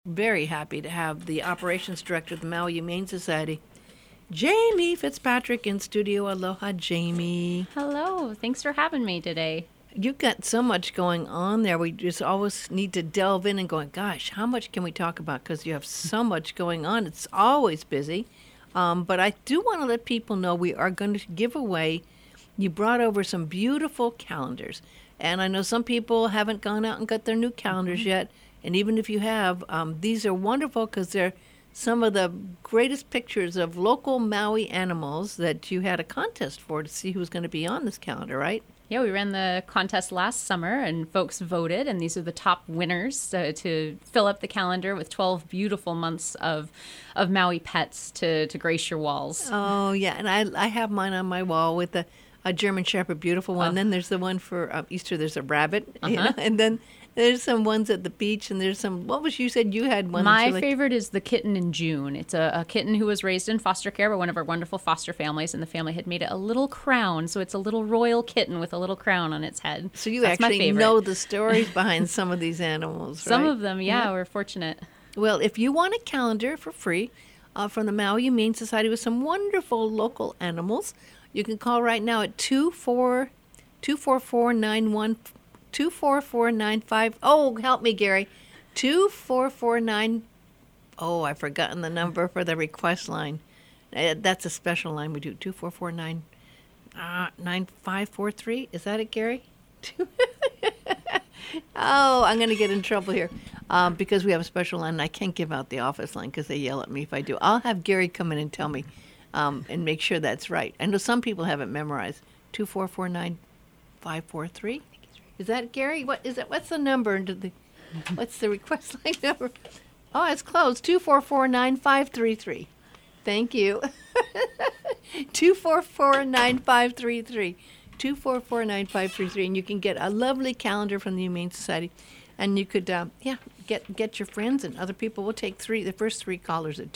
Very happy to have the operations director of the Maui Humane Society, Jamie Fitzpatrick, in studio. Aloha, Jamie. Hello. Thanks for having me today. You've got so much going on there. We just always need to delve in and going, gosh, how much can we talk about? Because you have so much going on. It's always busy. But I do want to let people know we are going to give away. You brought over some beautiful calendars. And I know some people haven't gone out and got their new calendars yet. And even if you have, these are wonderful because they're some of the greatest pictures of local Maui animals that you had a contest for to see who's going to be on this calendar, right? Yeah, we ran the contest last summer and folks voted, and these are the top winners to fill up the calendar with 12 beautiful months of Maui pets to grace your walls. Oh, yeah, and I have mine on my wall with a German Shepherd, beautiful one. Then there's the one for Easter, there's a rabbit, and then there's some ones at the beach, and there's some, you said you had one? My favorite is the kitten in June. It's a kitten who was raised in foster care by one of our wonderful foster families, and the family had made it a little crown, so it's a little royal kitten with a little crown on its head. So you That's actually know the stories behind some of these animals, right? Some of them, yeah, we're fortunate. Well, if you want a calendar for free from the Maui Humane Society with some wonderful local animals, you can call right now at 24495. Oh, help me, Gary. 2449. Oh, I've forgotten the number for the request line. That's a special line we do. 2449 9543. Is that it, Gary? Oh, I'm going to get in trouble here because we have a special line and I can't give out the office line because they yell at me if I do. I'll have Gary come in and tell me and make sure that's right. I know some people have it memorized. 2449543. Is that Gary? What is it? What's the number? What's the request line number? Oh, it's closed. 2449533. Thank you. 2449533. 2449533, and you can get a lovely calendar from the Humane Society, and you could get your friends and other people. We'll take the first three callers at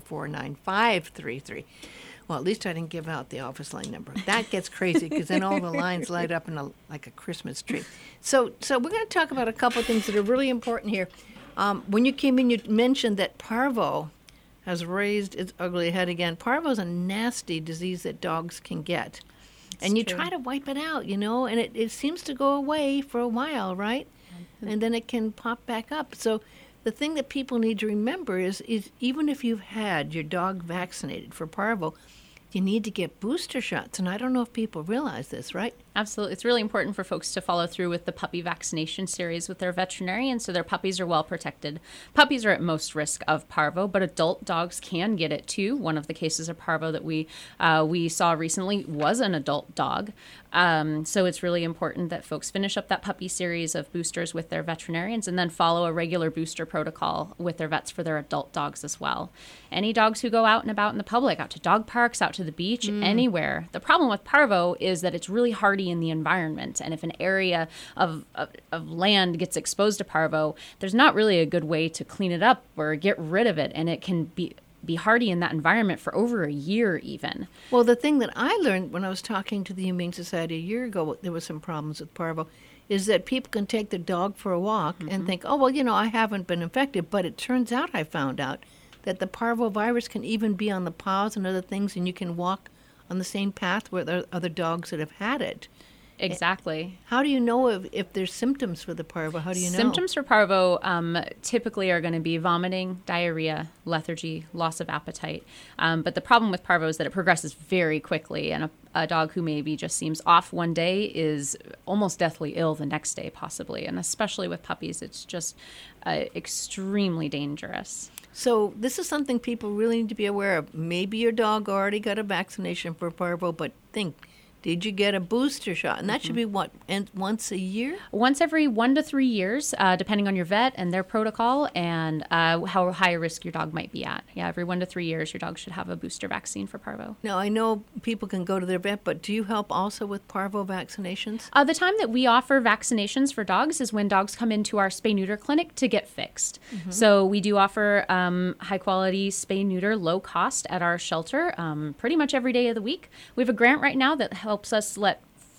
2449533. Well, at least I didn't give out the office line number. That gets crazy because then all the lines light up like a Christmas tree. So we're going to talk about a couple of things that are really important here. When you came in, you mentioned that parvo has raised its ugly head again. Parvo is a nasty disease that dogs can get. And you try to wipe it out, and it seems to go away for a while, right? Mm-hmm. And then it can pop back up. So the thing that people need to remember is even if you've had your dog vaccinated for parvo, you need to get booster shots. And I don't know if people realize this, right? Absolutely. It's really important for folks to follow through with the puppy vaccination series with their veterinarian so their puppies are well protected. Puppies are at most risk of parvo, but adult dogs can get it too. One of the cases of parvo that we saw recently was an adult dog. So it's really important that folks finish up that puppy series of boosters with their veterinarians and then follow a regular booster protocol with their vets for their adult dogs as well. Any dogs who go out and about in the public, out to dog parks, out to the beach, anywhere. The problem with parvo is that it's really hardy in the environment, and if an area of land gets exposed to parvo, there's not really a good way to clean it up or get rid of it, and it can be hardy in that environment for over a year even. Well, the thing that I learned when I was talking to the Humane Society a year ago, there was some problems with parvo, is that people can take their dog for a walk and think, oh, well, I haven't been infected, but it turns out, I found out, that the parvovirus can even be on the paws and other things, and you can walk on the same path with other dogs that have had it. Exactly. How do you know if there's symptoms for the parvo? How do you know? Symptoms for parvo typically are going to be vomiting, diarrhea, lethargy, loss of appetite. But the problem with parvo is that it progresses very quickly, and a dog who maybe just seems off one day is almost deathly ill the next day, possibly. And especially with puppies, it's just extremely dangerous. So this is something people really need to be aware of. Maybe your dog already got a vaccination for parvo, but think, did you get a booster shot? And that should be once a year? Once every 1 to 3 years, depending on your vet and their protocol and how high a risk your dog might be at. Yeah, every 1 to 3 years, your dog should have a booster vaccine for parvo. Now, I know people can go to their vet, but do you help also with parvo vaccinations? The time that we offer vaccinations for dogs is when dogs come into our spay-neuter clinic to get fixed. So we do offer high-quality spay-neuter, low cost at our shelter pretty much every day of the week. We have a grant right now that helps us let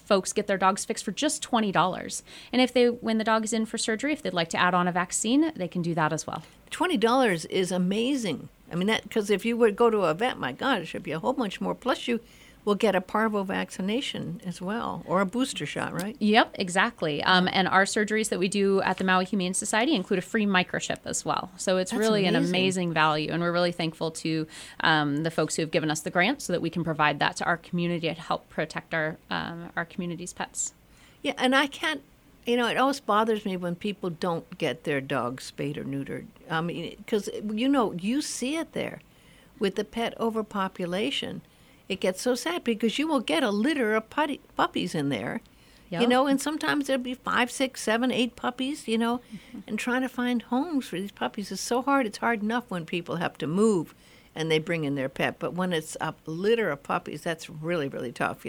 folks get their dogs fixed for just $20. And when the dog is in for surgery, if they'd like to add on a vaccine, they can do that as well. $20 is amazing. I mean, that because if you would go to a vet, my God, it should be a whole bunch more. Plus, you will get a parvo vaccination as well, or a booster shot, right? Yep, exactly. And our surgeries that we do at the Maui Humane Society include a free microchip as well. So it's really an amazing value, and we're really thankful to the folks who have given us the grant so that we can provide that to our community to help protect our community's pets. Yeah, and I can't. It always bothers me when people don't get their dogs spayed or neutered. I mean, because you see it there with the pet overpopulation. It gets so sad because you will get a litter of puppies in there, Yep. and sometimes there'll be 5, 6, 7, 8 puppies, and trying to find homes for these puppies is so hard. It's hard enough when people have to move and they bring in their pet, but when it's a litter of puppies, that's really, really tough,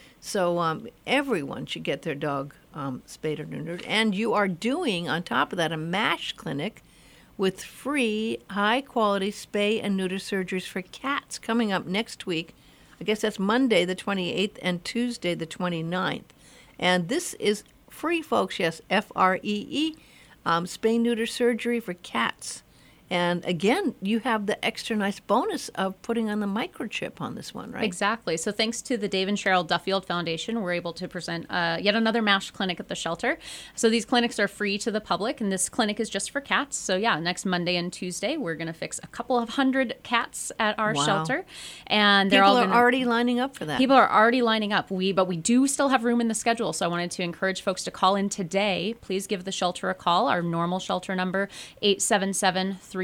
So everyone should get their dog spayed or neutered. And you are doing, on top of that, a MASH clinic with free, high-quality spay and neuter surgeries for cats coming up next week. I guess that's Monday the 28th and Tuesday the 29th. And this is free, folks, yes, FREE, spay neuter surgery for cats. And again, you have the extra nice bonus of putting on the microchip on this one, right? Exactly. So thanks to the Dave and Cheryl Duffield Foundation, we're able to present yet another MASH clinic at the shelter. So these clinics are free to the public, and this clinic is just for cats. So yeah, next Monday and Tuesday, we're going to fix a couple of 100 cats at our shelter. And they're People are already lining up for that. People are already lining up. But we do still have room in the schedule. So I wanted to encourage folks to call in today. Please give the shelter a call. Our normal shelter number, 877-3680.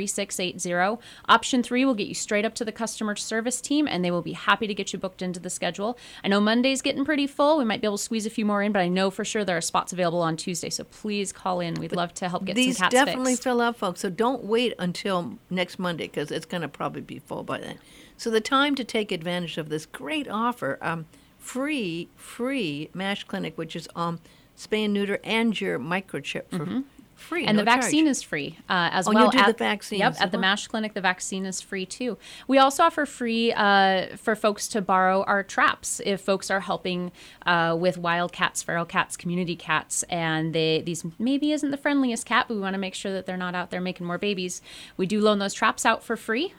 Option 3 will get you straight up to the customer service team, and they will be happy to get you booked into the schedule. I know Monday's getting pretty full. We might be able to squeeze a few more in, but I know for sure there are spots available on Tuesday. So please call in. We'd love to help get some cats fixed. These definitely fill up, folks. So don't wait until next Monday because it's going to probably be full by then. So the time to take advantage of this great offer, free MASH clinic, which is spay and neuter and your microchip for free. And no the vaccine charge. is free as well. You do the vaccine. Yep, at the MASH clinic, the vaccine is free too. We also offer free for folks to borrow our traps if folks are helping with wild cats, feral cats, community cats, and these maybe isn't the friendliest cat, but we want to make sure that they're not out there making more babies. We do loan those traps out for free,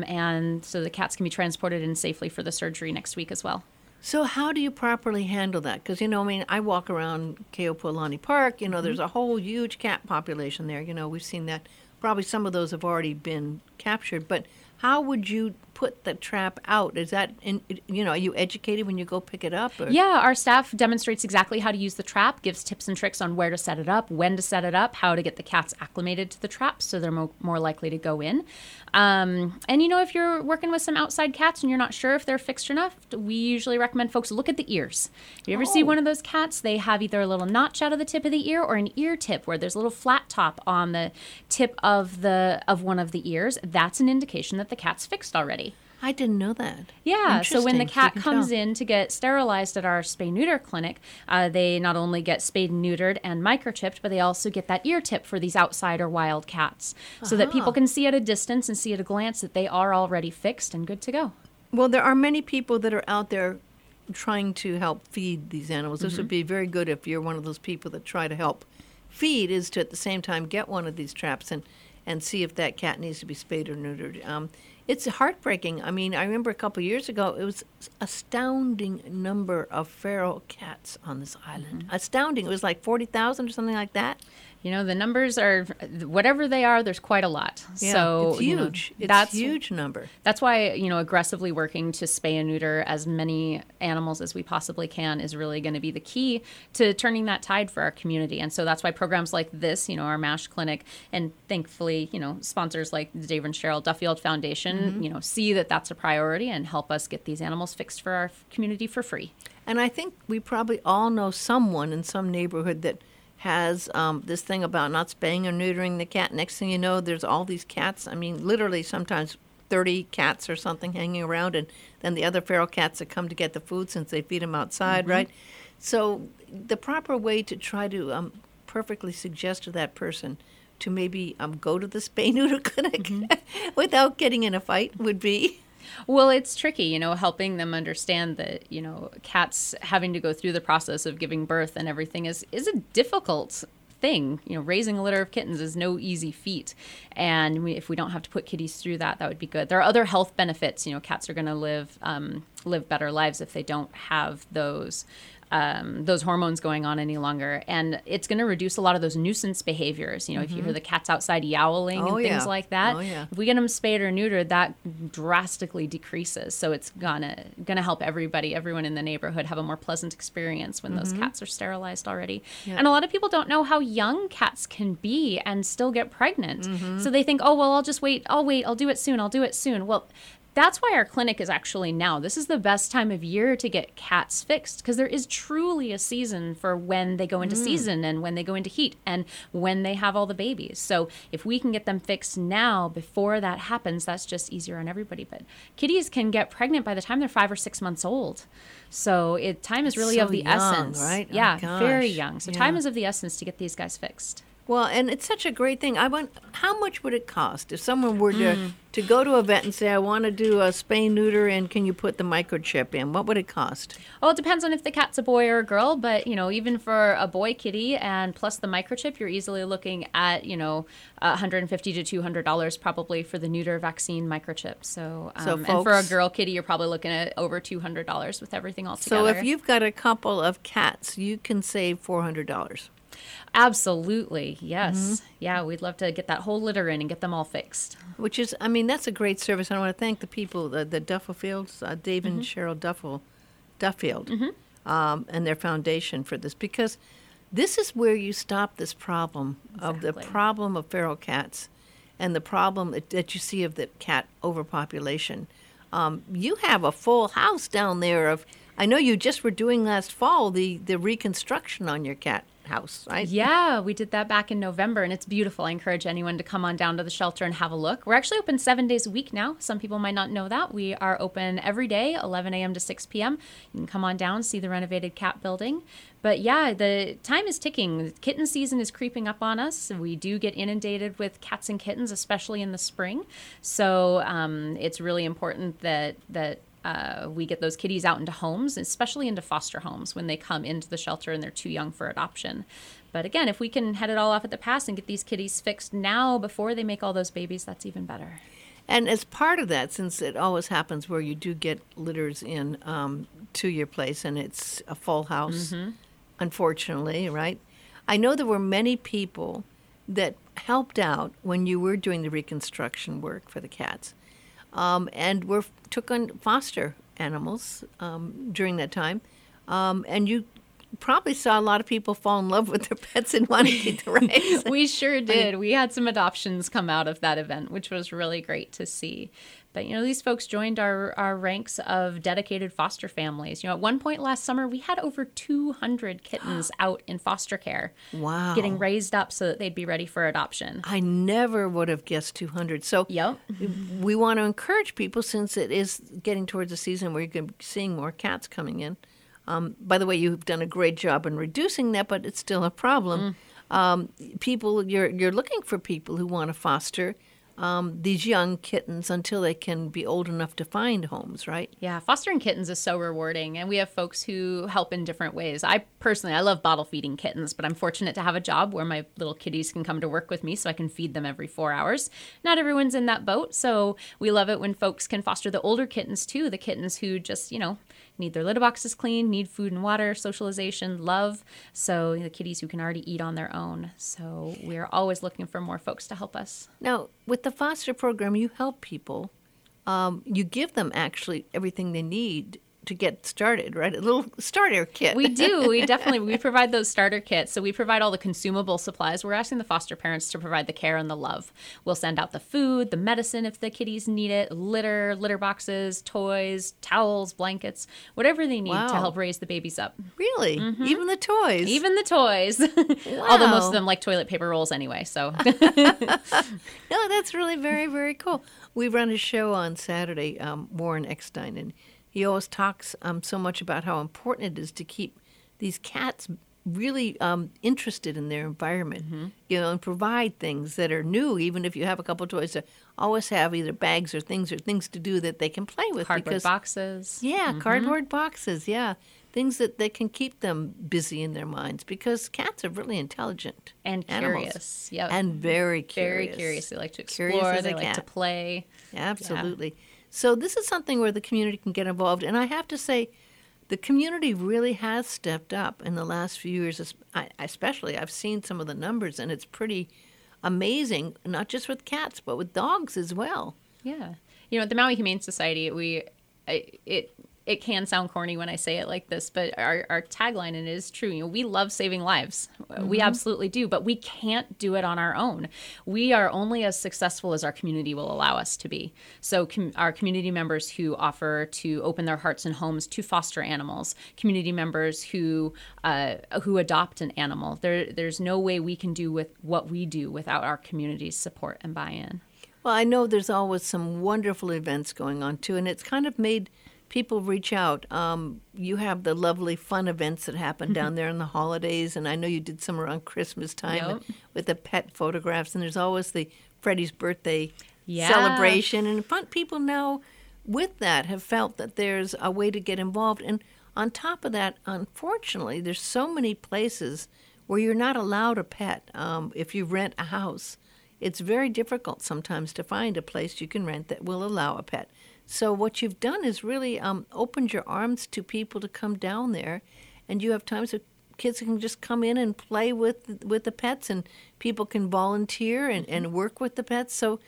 and so the cats can be transported in safely for the surgery next week as well. So how do you properly handle that? Because, I walk around Keopuolani Park, there's a whole huge cat population there. We've seen that. Probably some of those have already been captured. But how would you put the trap out? Is that, are you educated when you go pick it up? Or? Yeah, our staff demonstrates exactly how to use the trap, gives tips and tricks on where to set it up, when to set it up, how to get the cats acclimated to the trap so they're more likely to go in. And, if you're working with some outside cats and you're not sure if they're fixed enough, we usually recommend folks look at the ears. If you ever see one of those cats, they have either a little notch out of the tip of the ear or an ear tip where there's a little flat top on the tip of one of the ears. That's an indication that the cat's fixed already. I didn't know that. Yeah, so when the cat comes in to get sterilized at our spay-neuter clinic, they not only get spayed and neutered and microchipped, but they also get that ear tip for these outside or wild cats so that people can see at a distance and see at a glance that they are already fixed and good to go. Well, there are many people that are out there trying to help feed these animals. This would be very good if you're one of those people that try to help feed, is to at the same time get one of these traps and see if that cat needs to be spayed or neutered. It's heartbreaking. I mean, I remember a couple of years ago, it was astounding number of feral cats on this island. Astounding. It was like 40,000 or something like that. The numbers are, whatever they are, there's quite a lot. Yeah, so it's huge. It's a huge number. That's why, aggressively working to spay and neuter as many animals as we possibly can is really going to be the key to turning that tide for our community. And so that's why programs like this, our MASH clinic, and thankfully, sponsors like the Dave and Cheryl Duffield Foundation, see that that's a priority and help us get these animals fixed for our community for free. And I think we probably all know someone in some neighborhood that has this thing about not spaying or neutering the cat. Next thing you know, there's all these cats. I mean, literally sometimes 30 cats or something hanging around, and then the other feral cats that come to get the food since they feed them outside, right? So the proper way to try to perfectly suggest to that person to maybe go to the spay-neuter clinic without getting in a fight would be... Well, it's tricky, helping them understand that, cats having to go through the process of giving birth and everything is a difficult thing. Raising a litter of kittens is no easy feat. And if we don't have to put kitties through that would be good. There are other health benefits. Cats are going to live better lives if they don't have those hormones going on any longer. And it's going to reduce a lot of those nuisance behaviors. If you hear the cats outside yowling and things like that, if we get them spayed or neutered, that drastically decreases. So it's gonna help everyone in the neighborhood have a more pleasant experience when those cats are sterilized already. Yeah. And a lot of people don't know how young cats can be and still get pregnant. So they think, oh, well, I'll just wait. I'll do it soon. Well, that's why our clinic is actually now. This is the best time of year to get cats fixed, because there is truly a season for when they go into season and when they go into heat and when they have all the babies. So if we can get them fixed now before that happens, that's just easier on everybody. But kitties can get pregnant by the time they're 5 or 6 months old. So time is really of the essence. Right? Yeah, oh, very young. So time is of the essence to get these guys fixed. Well, and it's such a great thing. How much would it cost if someone were to go to a vet and say, I want to do a spay neuter and can you put the microchip in? What would it cost? Well, it depends on if the cat's a boy or a girl, but even for a boy kitty and plus the microchip, you're easily looking at $150 to $200 probably for the neuter vaccine microchip. So, folks, and for a girl kitty, you're probably looking at over $200 with everything all together. So if you've got a couple of cats, you can save $400. Absolutely. Yes. Yeah, we'd love to get that whole litter in and get them all fixed. Which is, that's a great service. I want to thank the people, the Duffields, Dave and Cheryl Duffield, and their foundation for this, because this is where you stop this problem of the problem of feral cats and the problem that you see of the cat overpopulation. You have a full house down there I know you just were doing last fall the reconstruction on your cat house, right? Yeah, we did that back in November, and it's beautiful. I encourage anyone to come on down to the shelter and have a look. We're actually open 7 days a week now. Some people might not know that. We are open every day, 11 a.m. to 6 p.m. You can come on down, see the renovated cat building. But yeah, the time is ticking. Kitten season is creeping up on us. We do get inundated with cats and kittens, especially in the spring. So it's really important that we get those kitties out into homes, especially into foster homes when they come into the shelter and they're too young for adoption. But again, if we can head it all off at the pass and get these kitties fixed now before they make all those babies, that's even better. And as part of that, since it always happens where you do get litters in to your place and it's a full house, unfortunately, right? I know there were many people that helped out when you were doing the reconstruction work for the cats. And took on foster animals during that time. And you probably saw a lot of people fall in love with their pets and want to keep the rights. We sure did. We had some adoptions come out of that event, which was really great to see. But, these folks joined our ranks of dedicated foster families. At one point last summer, we had over 200 kittens out in foster care. Wow. Getting raised up so that they'd be ready for adoption. I never would have guessed 200. So we want to encourage people, since it is getting towards the season where you're going to be seeing more cats coming in. By the way, you've done a great job in reducing that, but it's still a problem. People, you're looking for people who want to foster these young kittens until they can be old enough to find homes, right? Yeah, fostering kittens is so rewarding, and we have folks who help in different ways. I love bottle feeding kittens, but I'm fortunate to have a job where my little kitties can come to work with me so I can feed them every 4 hours. Not everyone's in that boat, so we love it when folks can foster the older kittens too, the kittens who just, need their litter boxes clean, need food and water, socialization, love. So the kitties who can already eat on their own. So we're always looking for more folks to help us. Now, with the foster program, you help people. You give them actually everything they need to get started, right? A little starter kit. We do. We provide those starter kits. So we provide all the consumable supplies. We're asking the foster parents to provide the care and the love. We'll send out the food, the medicine if the kitties need it, litter boxes, toys, towels, blankets, whatever they need to help raise the babies up. Really? Even the toys? Even the toys. Wow. Although most of them like toilet paper rolls anyway, so. No, that's really very, very cool. We run a show on Saturday, Warren Eckstein, and he always talks so much about how important it is to keep these cats really interested in their environment, and provide things that are new. Even if you have a couple of toys, to always have either bags or things to do that they can play with. Cardboard boxes. Yeah, cardboard boxes. Yeah, things that can keep them busy in their minds, because cats are really intelligent And animals. curious. Yep. And very curious. Very curious. They like to Curious explore. as a They like to cat. play. Absolutely. So this is something where the community can get involved. And I have to say, the community really has stepped up in the last few years. Especially, I've seen some of the numbers, and it's pretty amazing, not just with cats, but with dogs as well. Yeah. At the Maui Humane Society, it can sound corny when I say it like this, but our tagline, and it is true, we love saving lives. We absolutely do, but we can't do it on our own. We are only as successful as our community will allow us to be. So our community members who offer to open their hearts and homes to foster animals, community members who adopt an animal, there's no way we can do with what we do without our community's support and buy-in. Well, I know there's always some wonderful events going on, too, and it's kind of made people reach out. You have the lovely fun events that happen down there in the holidays, and I know you did some around Christmas time with the pet photographs, and there's always the Freddie's birthday celebration. And people now, with that, have felt that there's a way to get involved. And on top of that, unfortunately, there's so many places where you're not allowed a pet if you rent a house. It's very difficult sometimes to find a place you can rent that will allow a pet. So what you've done is really opened your arms to people to come down there, and you have times that kids can just come in and play with the pets, and people can volunteer and work with the pets. So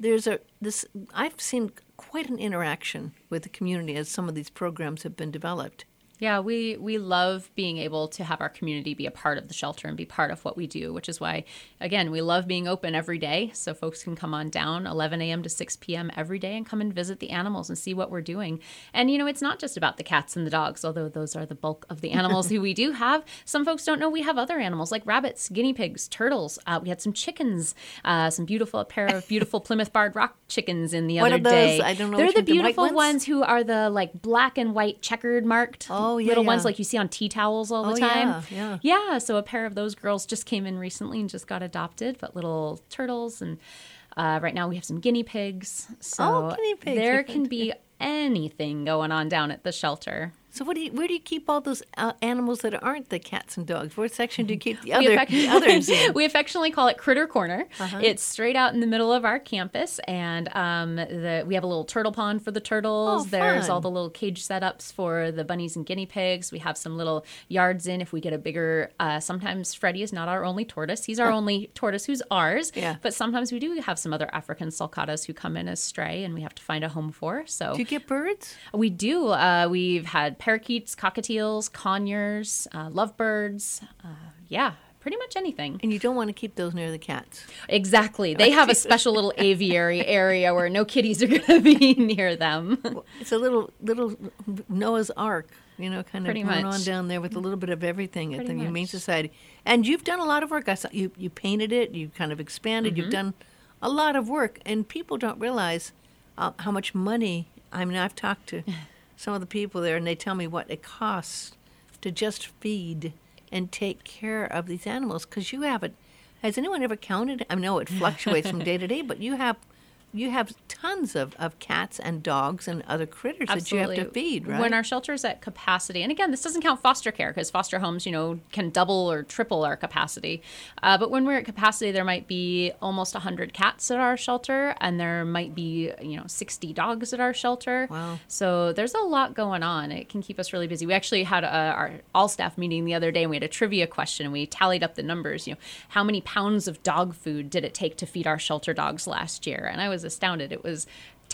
I've seen quite an interaction with the community as some of these programs have been developed. Yeah, we love being able to have our community be a part of the shelter and be part of what we do, which is why, again, we love being open every day so folks can come on down 11 a.m. to 6 p.m. every day and come and visit the animals and see what we're doing. And, it's not just about the cats and the dogs, although those are the bulk of the animals who we do have. Some folks don't know we have other animals like rabbits, guinea pigs, turtles. We had some chickens, a pair of beautiful Plymouth Barred Rock chickens in the What other are those? day. I don't know. They're which the one. The white beautiful ones who are the black and white checkered marked little ones like you see on tea towels all the time. Yeah, so a pair of those girls just came in recently and just got adopted, but little turtles. And right now we have some guinea pigs. So guinea pigs. There can be anything going on down at the shelter. So where do you keep all those animals that aren't the cats and dogs? What section do you keep the others in? We affectionately call it Critter Corner. It's straight out in the middle of our campus, and we have a little turtle pond for the turtles. There's all the little cage setups for the bunnies and guinea pigs. We have some little yards in if we get a bigger. Sometimes Freddie is not our only tortoise. He's our only tortoise who's ours. Yeah. But sometimes we do have some other African sulcatas who come in as stray, and we have to find a home for. So do you get birds? We do. We've had parakeets, cockatiels, conures, lovebirds. Pretty much anything. And you don't want to keep those near the cats. Exactly. They have a special little aviary area where no kitties are going to be near them. It's a little Noah's Ark, kind of Pretty going much. on down there with a little bit of everything at Pretty the Humane much. Society. And you've done a lot of work. I saw you painted it. You kind of expanded. You've done a lot of work, and people don't realize how much money. I mean, I've talked to some of the people there, and they tell me what it costs to just feed and take care of these animals. Because has anyone ever counted? I know it fluctuates from day to day, but you have tons of cats and dogs and other critters that you have to feed, right? When our shelter's at capacity, and again, this doesn't count foster care because foster homes, can double or triple our capacity. But when we're at capacity, there might be almost 100 cats at our shelter, and there might be, 60 dogs at our shelter. Wow. So there's a lot going on. It can keep us really busy. We actually had our all-staff meeting the other day, and we had a trivia question, and we tallied up the numbers. How many pounds of dog food did it take to feed our shelter dogs last year? And I was astounded. It was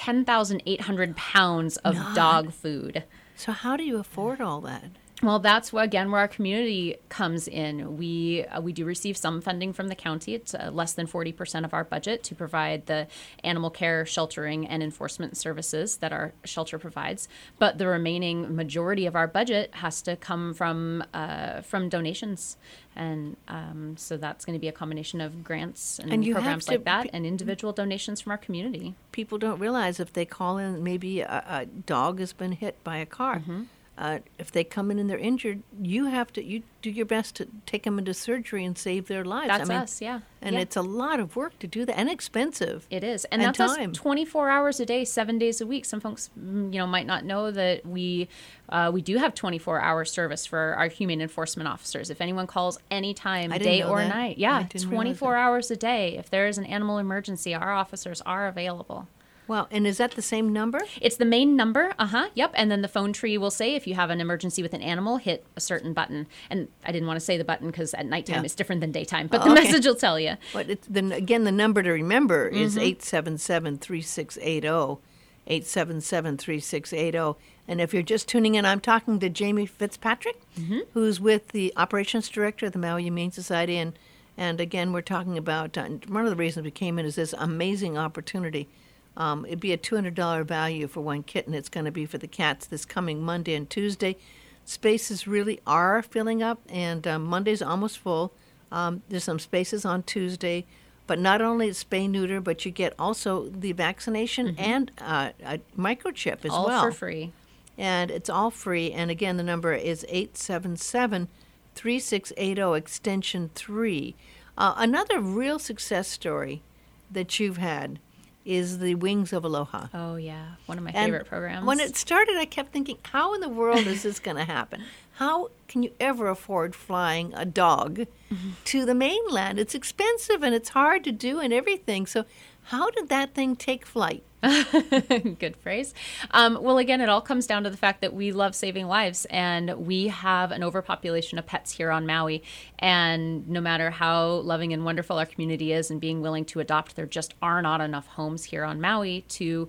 10,800 pounds of dog food. So how do you afford all that? Well, that's where our community comes in. We do receive some funding from the county. It's less than 40% of our budget to provide the animal care, sheltering, and enforcement services that our shelter provides. But the remaining majority of our budget has to come from donations. And so that's going to be a combination of grants and programs like that and individual donations from our community. People don't realize if they call in, maybe a dog has been hit by a car. if they come in and they're injured, you do your best to take them into surgery and save their lives. That's us, yeah. And it's a lot of work to do that, and expensive. It is, and that's time. us 24 hours a day, 7 days a week. Some folks, might not know that we do have 24-hour service for our humane enforcement officers. If anyone calls anytime, day or night, 24 hours a day. If there is an animal emergency, our officers are available. Wow, and is that the same number? It's the main number, yep. And then the phone tree will say if you have an emergency with an animal, hit a certain button. And I didn't want to say the button because at nighttime it's different than daytime, but the message will tell you. But again, the number to remember is 877-3680, 877-3680. And if you're just tuning in, I'm talking to Jamie Fitzpatrick, who's with the Operations Director of the Maui Humane Society. And again, we're talking about, one of the reasons we came in is this amazing opportunity. It'd be a $200 value for one kitten. It's going to be for the cats this coming Monday and Tuesday. Spaces really are filling up, and Monday's almost full. There's some spaces on Tuesday, but not only is spay-neuter, but you get also the vaccination and a microchip as well. All for free. And it's all free. And again, the number is 877-3680, extension 3. Another real success story that you've had is the Wings of Aloha. Oh, yeah. One of my favorite programs. When it started, I kept thinking, how in the world is this going to happen? How can you ever afford flying a dog to the mainland? It's expensive and it's hard to do and everything. So how did that thing take flight? Good phrase. Well, again, it all comes down to the fact that we love saving lives, and we have an overpopulation of pets here on Maui. And no matter how loving and wonderful our community is and being willing to adopt, there just are not enough homes here on Maui to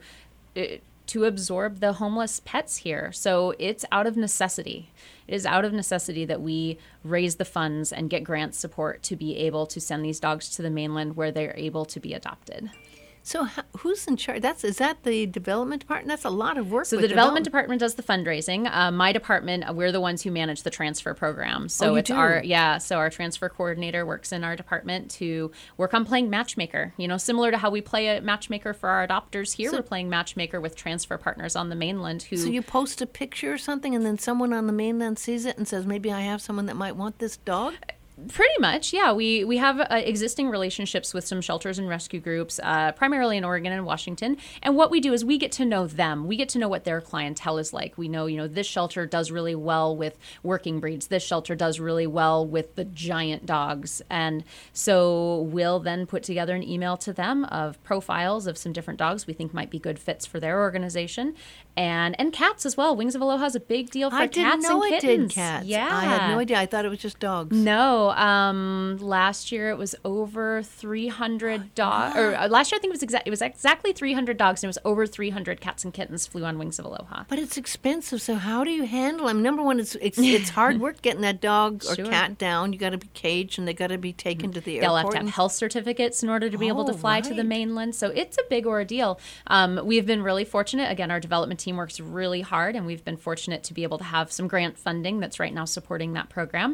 absorb the homeless pets here. So it's out of necessity. It is out of necessity that we raise the funds and get grant support to be able to send these dogs to the mainland where they're able to be adopted. So who's in charge? Is that the development department? That's a lot of work. So the development department does the fundraising. My department, we're the ones who manage the transfer program. So it's so our transfer coordinator works in our department to work on playing matchmaker. Similar to how we play a matchmaker for our adopters here, we're playing matchmaker with transfer partners on the mainland who. So you post a picture or something, and then someone on the mainland sees it and says, maybe I have someone that might want this dog? Pretty much, yeah. We have existing relationships with some shelters and rescue groups, primarily in Oregon and Washington. And what we do is we get to know them. We get to know what their clientele is like. We know, this shelter does really well with working breeds. This shelter does really well with the giant dogs. And so we'll then put together an email to them of profiles of some different dogs we think might be good fits for their organization. And cats as well. Wings of Aloha is a big deal for cats and kittens. I didn't know it did cats. Yeah. I had no idea. I thought it was just dogs. No. Last year it was over 300 dogs. Or last year I think it was exactly 300 dogs, and it was over 300 cats and kittens flew on Wings of Aloha. But it's expensive, so how do you handle them? Number one, it's hard work getting that dog or cat down. You got to be caged, and they got to be taken to the airport. They'll have to have health certificates in order to be able to fly to the mainland. So it's a big ordeal. We've been really fortunate. Again, our development team works really hard, and we've been fortunate to be able to have some grant funding that's right now supporting that program.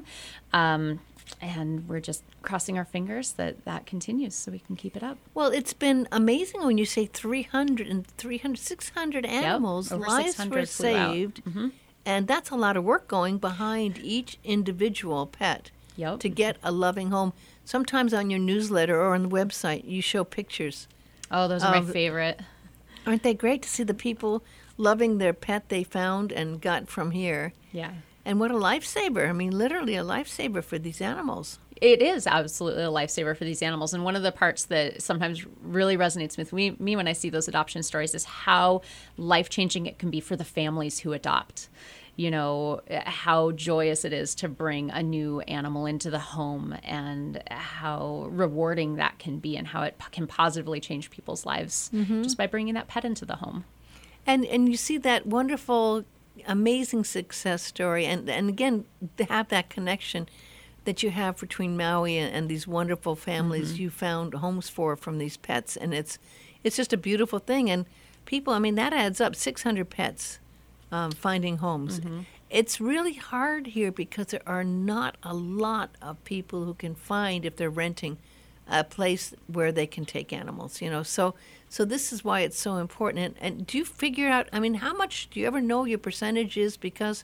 And we're just crossing our fingers that continues so we can keep it up. Well, it's been amazing when you say 600 animals, lives were saved. And that's a lot of work going behind each individual pet to get a loving home. Sometimes on your newsletter or on the website, you show pictures. Oh, those are my favorite. Aren't they great to see the people loving their pet they found and got from here? Yeah. And what a lifesaver. I mean, literally a lifesaver for these animals. It is absolutely a lifesaver for these animals. And one of the parts that sometimes really resonates with me when I see those adoption stories is how life-changing it can be for the families who adopt. How joyous it is to bring a new animal into the home, and how rewarding that can be, and how it can positively change people's lives just by bringing that pet into the home. And you see that wonderful, amazing success story, and again, to have that connection that you have between Maui and these wonderful families you found homes for from these pets, and it's just a beautiful thing. And people, I mean, that adds up, 600 pets finding homes. It's really hard here because there are not a lot of people who can find, if they're renting, a place where they can take animals, So this is why it's so important. And do you figure out, I mean, how much, do you ever know your percentage is because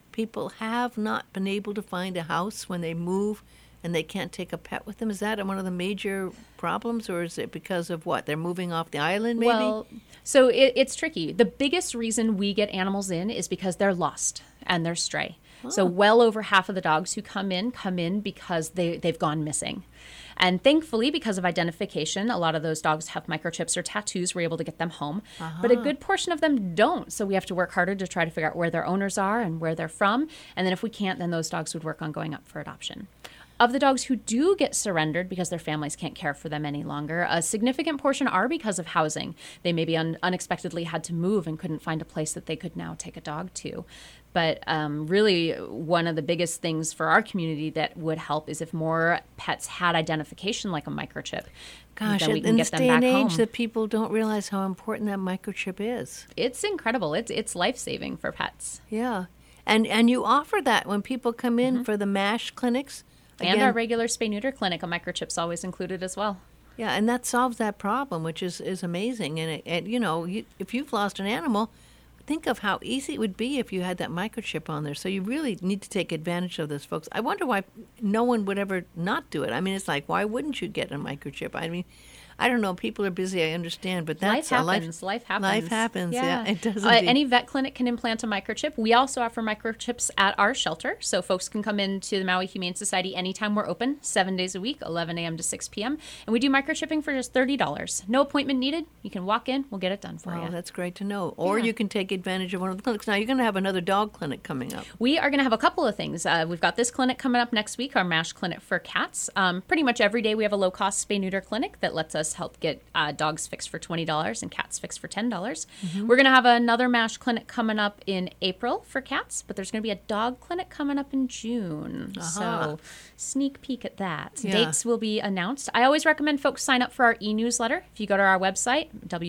people have not been able to find a house when they move and they can't take a pet with them? Is that one of the major problems, or is it because of what? They're moving off the island, maybe? Well, so it's tricky. The biggest reason we get animals in is because they're lost and they're stray. So well over half of the dogs who come in because they've gone missing. And thankfully, because of identification, a lot of those dogs have microchips or tattoos. We're able to get them home. But a good portion of them don't. So we have to work harder to try to figure out where their owners are and where they're from. And then if we can't, then those dogs would work on going up for adoption. Of the dogs who do get surrendered because their families can't care for them any longer, a significant portion are because of housing. They maybe unexpectedly had to move and couldn't find a place that they could now take a dog to. But really, one of the biggest things for our community that would help is if more pets had identification like a microchip. Gosh, then we can in get this them day back and age home. that people don't realize how important that microchip is. It's incredible. It's life-saving for pets. Yeah. And you offer that when people come in for the MASH clinics. And Again, our regular spay-neuter clinic, a microchip's always included as well. yeah, and that solves that problem, which is amazing. And you know, if you've lost an animal, think of how easy it would be if you had that microchip on there. So you really need to take advantage of this, folks. I wonder why no one would ever not do it. I mean, it's like, why wouldn't you get a microchip? I mean, I don't know. People are busy, I understand, but that's Life happens. Life happens. Yeah, it does indeed. Any vet clinic can implant a microchip. We also offer microchips at our shelter, so folks can come into the Maui Humane Society anytime we're open, 7 days a week, 11 a.m. to 6 p.m. And we do microchipping for just $30. No appointment needed. You can walk in. We'll get it done for Oh, you. that's great to know. Or Yeah. you can take advantage of one of the clinics. Now, you're going to have another dog clinic coming up. We are going to have a couple of things. We've got this clinic coming up next week, our MASH clinic for cats. Pretty much every day we have a low-cost spay-neuter clinic that lets us help get dogs fixed for $20 and cats fixed for $10. We're going to have another MASH clinic coming up in April for cats, but there's going to be a dog clinic coming up in June. So sneak peek at that. Yeah. Dates will be announced. I always recommend folks sign up for our e-newsletter. If you go to our website,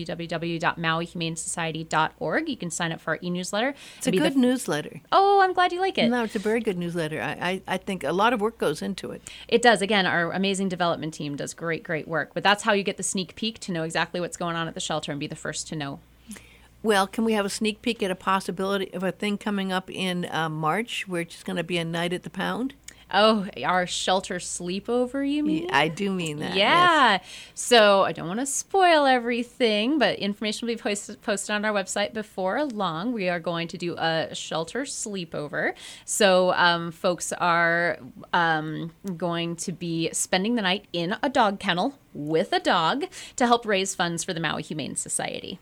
www.mauihumanesociety.org, you can sign up for our e-newsletter. It's a good newsletter. Oh, I'm glad you like it. No, it's a very good newsletter. I think a lot of work goes into it. It does. Again, our amazing development team does great work. But that's how you get the sneak peek to know exactly what's going on at the shelter and be the first to know. Well, can we have a sneak peek at a possibility of a thing coming up in March, where it's going to be a night at the Pound? Oh, our shelter sleepover, you mean? I do mean that. Yeah. So I don't want to spoil everything, but information will be posted on our website before long. We are going to do a shelter sleepover. So folks are going to be spending the night in a dog kennel with a dog to help raise funds for the Maui Humane Society.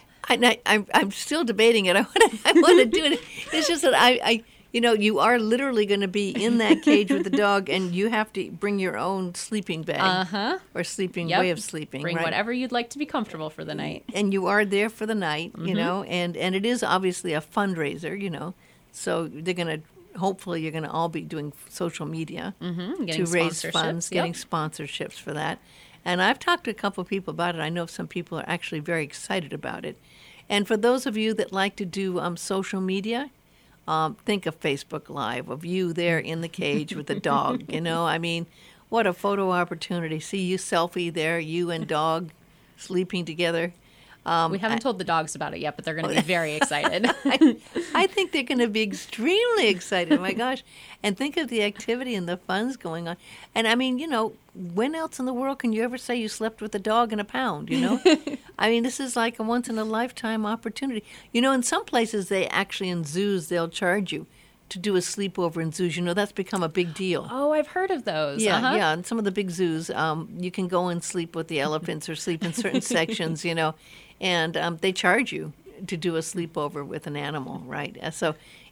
I'm still debating it. I want to do it. It's just that I you know, you are literally going to be in that cage with the dog, and you have to bring your own sleeping bag or sleeping way of sleeping. Bring right? whatever you'd like to be comfortable for the night. And you are there for the night, you know, and it is obviously a fundraiser, you know. So they're going to, hopefully you're going to all be doing social media to raise funds, getting sponsorships for that. And I've talked to a couple of people about it. I know some people are actually very excited about it. And for those of you that like to do social media, think of Facebook Live, of you there in the cage with the dog, you know. I mean, what a photo opportunity. See you selfie there, you and dog sleeping together. We haven't told the dogs about it yet, but they're going to be very excited. I think they're going to be extremely excited. My gosh. And think of the activity and the fun's going on. And I mean, you know, when else in the world can you ever say you slept with a dog in a pound, you know? I mean, this is like a once-in-a-lifetime opportunity. You know, in some places, they actually, in zoos, they'll charge you to do a sleepover in zoos. You know, that's become a big deal. Oh, I've heard of those. Yeah, yeah. In some of the big zoos, you can go and sleep with the elephants or sleep in certain sections, you know, and they charge you to do a sleepover with an animal, right? So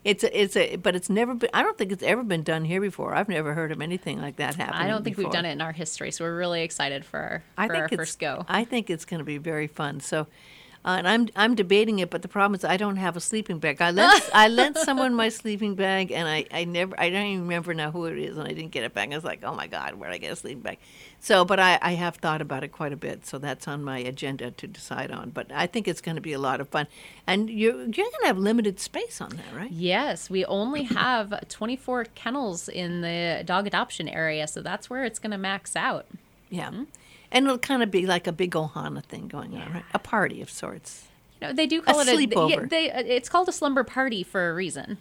but it's never been, I don't think it's ever been done here before. I've never heard of anything like that happening I don't think before. we've done it in our history, so we're really excited for our first go. I think it's going to be very fun. So, and I'm debating it, but the problem is I don't have a sleeping bag. I lent someone my sleeping bag, and I don't even remember now who it is, and I didn't get it back. I was like, oh my God, where'd I get a sleeping bag? So, but I have thought about it quite a bit, so that's on my agenda to decide on. But I think it's going to be a lot of fun, and you're going to have limited space on that, right? Yes, we only have 24 kennels in the dog adoption area, so that's where it's going to max out. Yeah. And it'll kind of be like a big Ohana thing going on, right? A party of sorts. They do call A it sleepover. It's called a slumber party for a reason.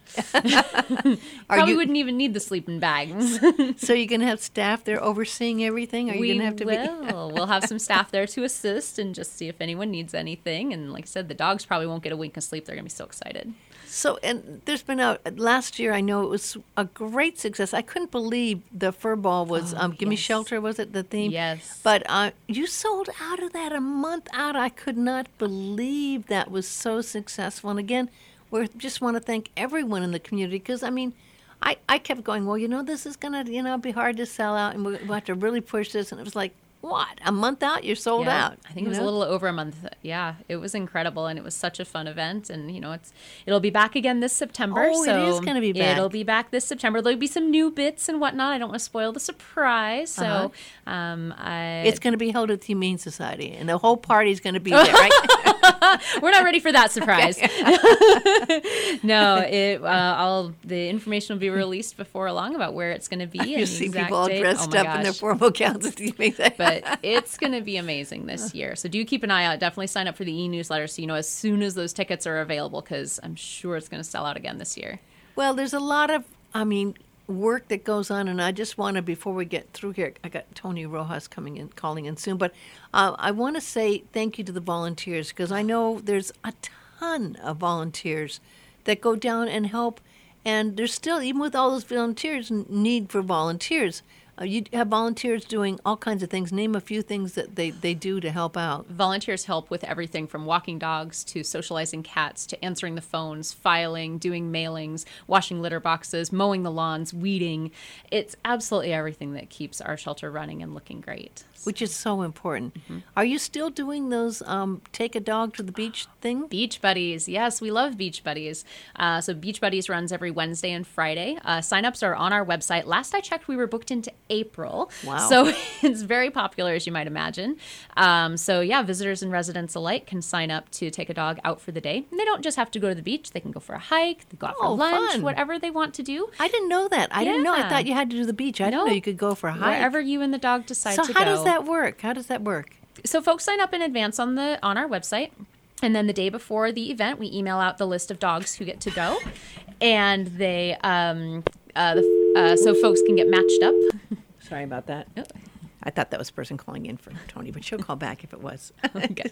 you- Wouldn't even need the sleeping bags. So you're going to have staff there overseeing everything? Are you going to have to be? We'll have some staff there to assist and just see if anyone needs anything. And like I said, the dogs probably won't get a wink of sleep. They're going to be so excited. So, and there's been last year, I know it was a great success. I couldn't believe the fur ball was, Give Me yes. Shelter, was it the theme? Yes. But you sold out of that a month out. I could not believe that was so successful. And again, we just want to thank everyone in the community because, I mean, I kept going, well, this is going to, be hard to sell out and we have to really push this. And it was like, what? A month out? You're sold out. I think it was a little over a month. Yeah, it was incredible, and it was such a fun event. And it'll be back again this September. Oh, so it is going to be back. It'll be back this September. There'll be some new bits and whatnot. I don't want to spoil the surprise. So, it's going to be held at the Humane Society, and the whole party's going to be there, right? We're not ready for that surprise. No, the information will be released before long about where it's going to be. You and see the exact people all date. dressed Oh my up in their gosh. formal gowns at the Humane Society. But it's going to be amazing this year. So do keep an eye out. Definitely sign up for the e-newsletter so you know as soon as those tickets are available because I'm sure it's going to sell out again this year. Well, there's a lot of, work that goes on, and I just want to, before we get through here, I got Tony Rojas calling in soon, but I want to say thank you to the volunteers because I know there's a ton of volunteers that go down and help, and there's still, even with all those volunteers, need for volunteers. You have volunteers doing all kinds of things. Name a few things that they do to help out. Volunteers help with everything from walking dogs to socializing cats to answering the phones, filing, doing mailings, washing litter boxes, mowing the lawns, weeding. It's absolutely everything that keeps our shelter running and looking great. Which is so important. Mm-hmm. Are you still doing those take a dog to the beach thing? Beach Buddies. Yes, we love Beach Buddies. So Beach Buddies runs every Wednesday and Friday. Sign-ups are on our website. Last I checked, we were booked into April. Wow. So it's very popular, as you might imagine. Visitors and residents alike can sign up to take a dog out for the day. And they don't just have to go to the beach. They can go for a hike, they go out for lunch, fun. Whatever they want to do. I didn't know that. I didn't know. I Yeah. thought you had to do the beach. I didn't know you could go for a hike. Wherever you and the dog decide to go. So how does that work? How does that work? So folks sign up in advance on our website. And then the day before the event, we email out the list of dogs who get to go. And they, so folks can get matched up. Sorry about that. Oh. I thought that was a person calling in for Tony, but she'll call back if it was. Okay.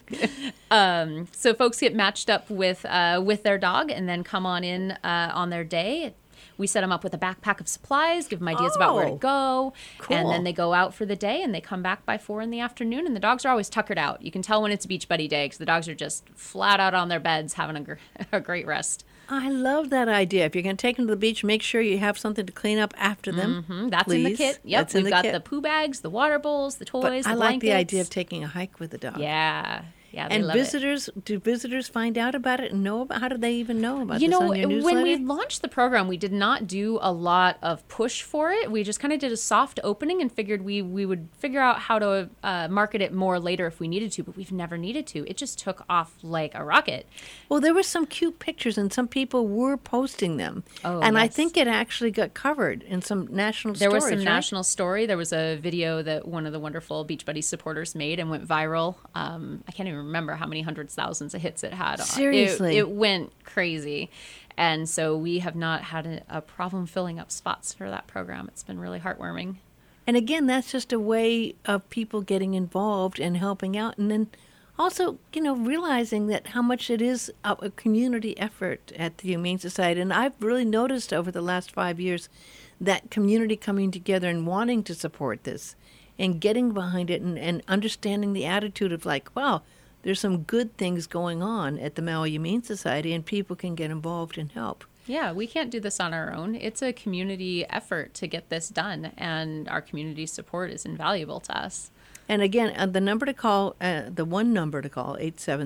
So folks get matched up with their dog and then come on in on their day. We set them up with a backpack of supplies, give them ideas about where to go, cool. And then they go out for the day and they come back by 4 p.m. and the dogs are always tuckered out. You can tell when it's Beach Buddy Day because the dogs are just flat out on their beds having a great rest. I love that idea. If you're going to take them to the beach, make sure you have something to clean up after them. Mm-hmm. That's please. in the kit. Yep, That's in we've got kit. the poo bags, the water bowls, the toys, But I the like blankets. the idea of taking a hike with the dog. Yeah, they And love it. visitors, do visitors find out about it and know about? How do they even know about You this know, on your newsletter? when we launched the program, we did not do a lot of push for it. We just kind of did a soft opening and figured we would figure out how to market it more later if we needed to, but we've never needed to. It just took off like a rocket. Well, there were some cute pictures, and some people were posting them. Oh, and I yes. think it actually got covered in some national There stories, was some right? national story. There was a video that one of the wonderful Beach Buddies supporters made and went viral. I can't even remember how many hundreds, thousands of hits it had. Seriously. It went crazy. And so we have not had a problem filling up spots for that program. It's been really heartwarming. And again, that's just a way of people getting involved and helping out. And then also, realizing that how much it is a community effort at the Humane Society. And I've really noticed over the last 5 years that community coming together and wanting to support this and getting behind it and understanding the attitude of like, wow, there's some good things going on at the Maui Humane Society and people can get involved and help. Yeah, we can't do this on our own. It's a community effort to get this done, and our community support is invaluable to us. And again, the number to call, the one number to call,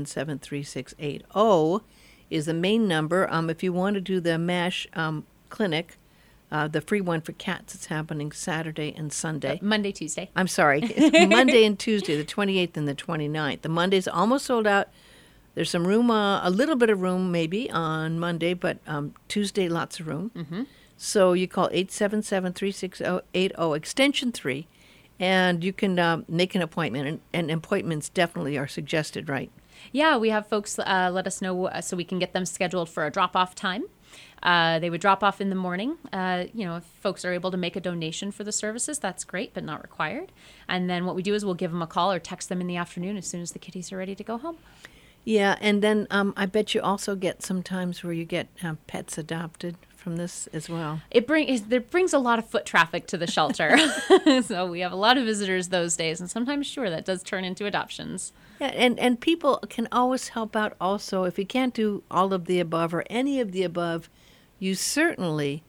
877-3680, is the main number. If you want to do the MASH clinic, the free one for cats, it's happening Saturday and Sunday. Monday, Tuesday. I'm sorry. It's Monday and Tuesday, the 28th and the 29th. The Monday's almost sold out. There's some room, a little bit of room maybe on Monday, but Tuesday, lots of room. Mm-hmm. So you call 877-3680, extension 3, and you can make an appointment, and appointments definitely are suggested, right? Yeah, we have folks let us know so we can get them scheduled for a drop-off time. They would drop off in the morning. If folks are able to make a donation for the services, that's great, but not required. And then what we do is we'll give them a call or text them in the afternoon as soon as the kitties are ready to go home. Yeah, and then I bet you also get sometimes where you get pets adopted from this as well. It brings a lot of foot traffic to the shelter. So we have a lot of visitors those days, and sometimes, sure, that does turn into adoptions. Yeah, and people can always help out also. If you can't do all of the above or any of the above, you certainly